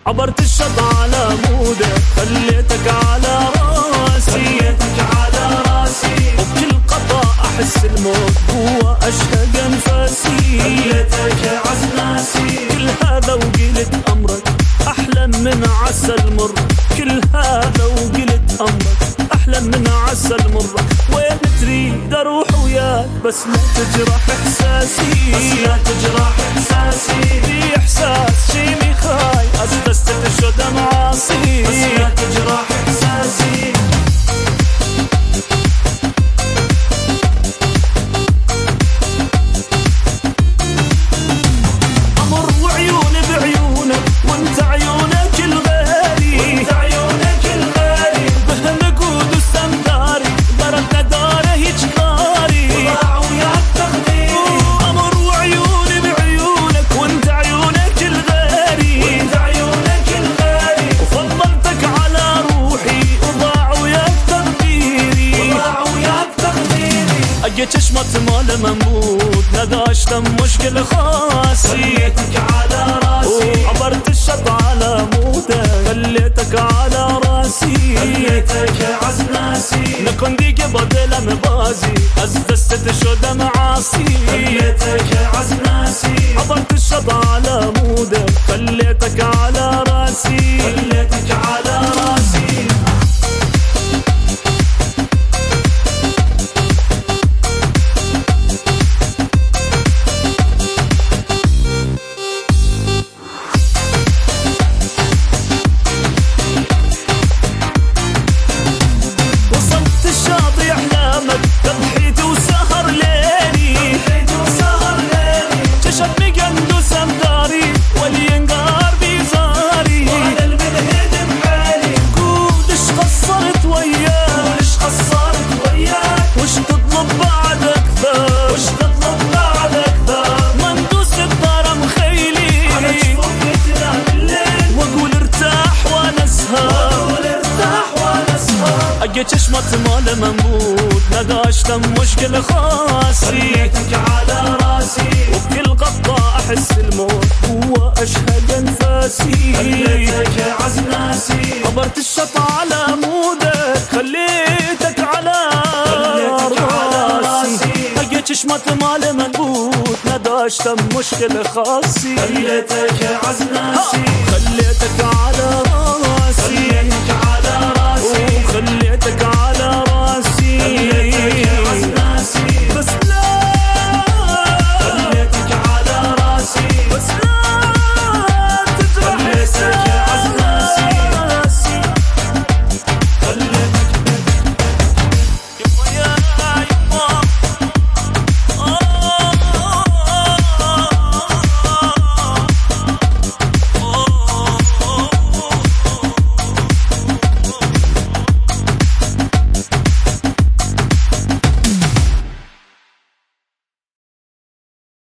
عبرت الشط على مودك خليتك على راسي وبكل قطع احس الموت هو اشهق انفاسي. خليتك عزناسي كل هذا وقلت امرك احلى من عسل مر. كل هذا وقلت امرك احلى من عسل مر. وين تريد اروح وياك بس لا تجرح احساسي. بس لا تجرح احساسي. في احساس شي مخاي اسدست تشهد معاصي. بس لا تجرح احساسي. امر وعيوني بعيونك وانت عيونك الغالي. وانت عيونك الغالي بهالنقود والسنداري ضربنا داره يجباري. وضاع وياك تقديري. امر وعيوني بعيونك وانت عيونك الغالي. وانت عيونك الغالي وفضلتك على روحي وضاع وياك تقديري. وضاع وياك تقديري. اجيت شمت مال مموت نداشت مشكل خاصي. خليتك على راسي وعبرت الشط على مودك خليتك على راسي. خليتك عزناسي نكون ديك بدل مبازي أزدست تشهد معاصي. خليتك عزناسي عبرت الشط على مودك خليتك على راسي. خليتك على راسي. وصلت الشاطئ أحلامك تضحيت وسهر ليلي. ضحيت وسهر ليلي جشتني قندو سمداري والينقار بيزاري. وعلى المنهد بحالي قول ايش قصرت وياك وش قصرت وياك. وش تطلب بعد أكثر. وش تطلب بعد اكثر. مندوس الدار مخيلي على جفوفك تنام الليل واقول ارتاح وانا اسهر. واقول ارتاح وانا اسهر. اجيت شمت مال مموت نداشت مشكل خاصي. خليتك على راسي وبكل قطة احس الموت هو اشهد انفاسي. خليتك عزناسي عبرت الشط على مودك خليتك على راسي. اجيت شمت مال مموت نداشت مشكل خاصي. خليتك عزناسي خليتك على راسي. خليتك على راسي. وخليتك